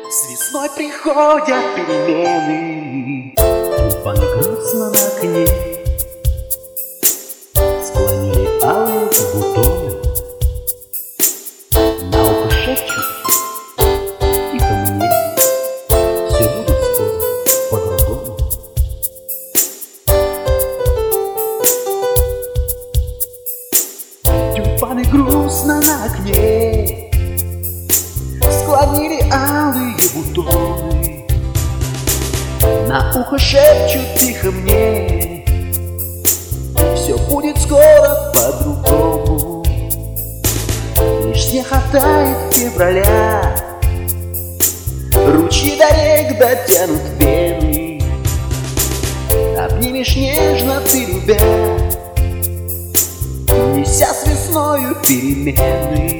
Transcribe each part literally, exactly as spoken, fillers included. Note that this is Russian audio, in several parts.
С весной приходят перемены. Тюльпаны грустно на окне склонили алые бутоны. На ухо шепчут: тихо мне, все будет скоро по-другому. Тюльпаны грустно на окне склонили алые бутоны. На ухо шепчут тихо мне: все будет скоро по-другому. Лишь не хватает февраля, ручьи до рек дотянут вены. Обнимешь нежно ты, любя, неся с весною перемены.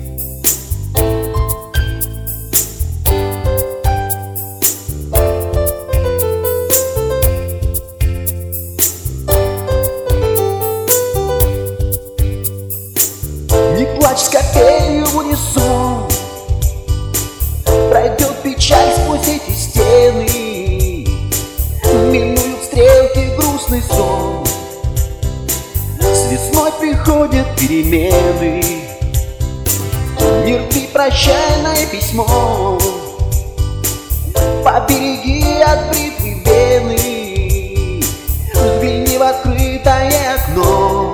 Не плачь с капелью в унисон, пройдет печаль сквозь эти стены. Минуют стрелки грустный сон, с весной приходят перемены. Мир, ты прощальное письмо, побереги от бритвы вены. Взгляни в открытое окно,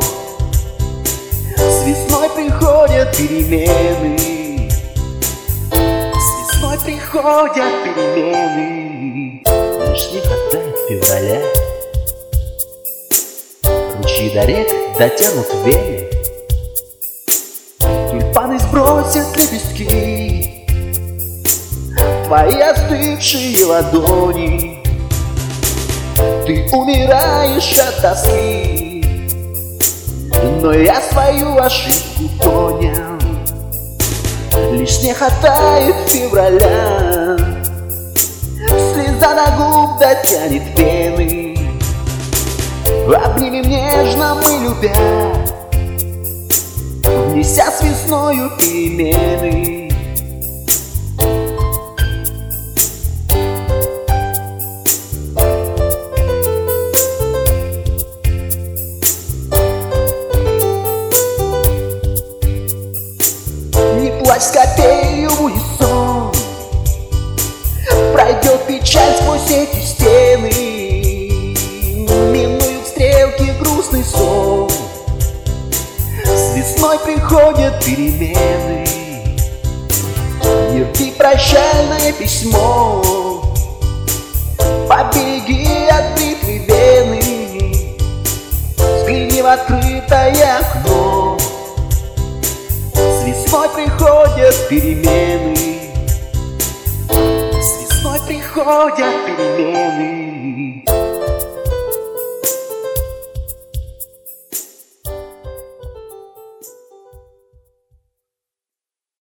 с весной приходят перемены. С весной приходят перемены. Лишь не хватает февраля, ручьи до рек дотянут вены. Тюльпаны сбросят лепестки, твои остывшие ладони. Ты умираешь от тоски, но я свою ошибку понял. Лишь не хватает февраля, слеза до губ дотянет пены. Обнимем нежно мы, любя, неся с весною перемены. Не плачь с капелью в унисон, пройдет печаль сквозь эти стены. Минуют стрелки грустный сон, с весной приходят перемены. Мир, ты прощальное письмо, побереги от бритвы вены. Взгляни в открытое окно, с весной приходят перемены. С весной приходят перемены.